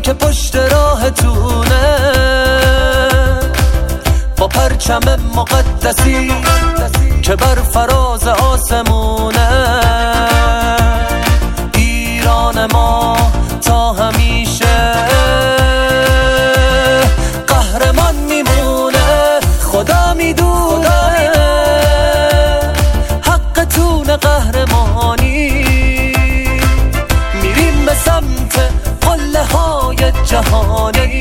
که پشت راهتونه، با پرچم مقدسی که بر فراز آسمونه. ایران ما تا همیشه قهرمان میمونه. خدا میدونه حقتون قهرمانی. میریم به سمت قله های جهانی،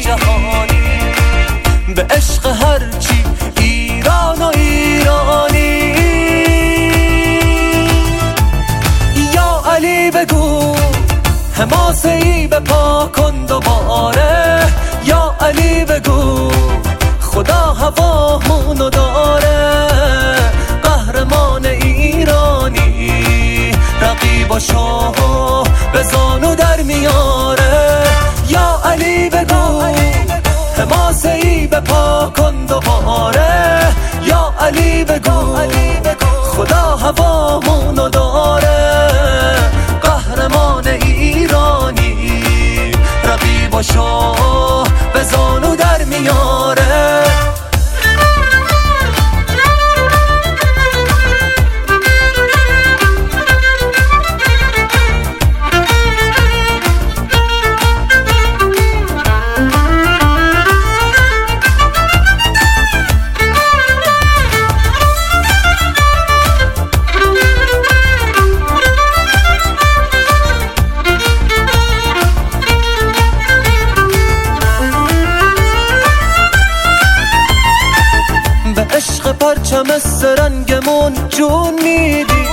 به عشق هرچی ایران و ایرانی. یا علی بگو حماسه‌ای به پا کن دوباره. یا علی بگو خدا هوامونو داره. قهرمان ایرانی رقیباشو به زانو در میاره. یا علی بگو حماسه‌ای به پا کن دوباره. یا علی بگو خدا هوامونو داره. قهرمان ایرانی رقیباشو به زانو در میاره. عشق پرچم سرنگمون جون میدی.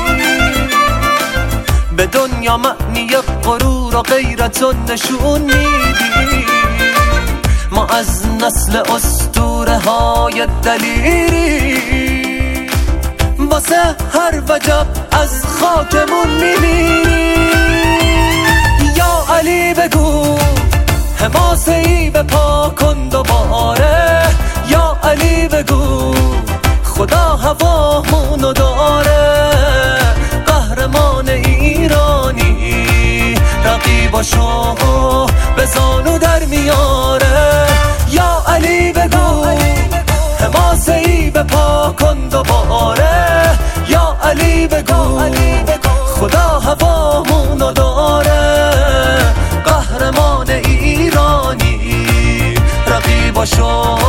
به دنیا معنی غرور و غیرتون نشون میدی. ما از نسل اسطوره های دلیری، واسه هر وجب از خاکمون میمیری. یا علی بگو حماسه‌ای به پا کن دوباره. یا علی بگو خدا هوامونو داره. قهرمان ایرانی رقیباشو به زانو در میاره. یا علی بگو حماسه‌ای به پا کن دوباره. یا علی بگو خدا هوامونو داره. قهرمان ایرانی رقیباشو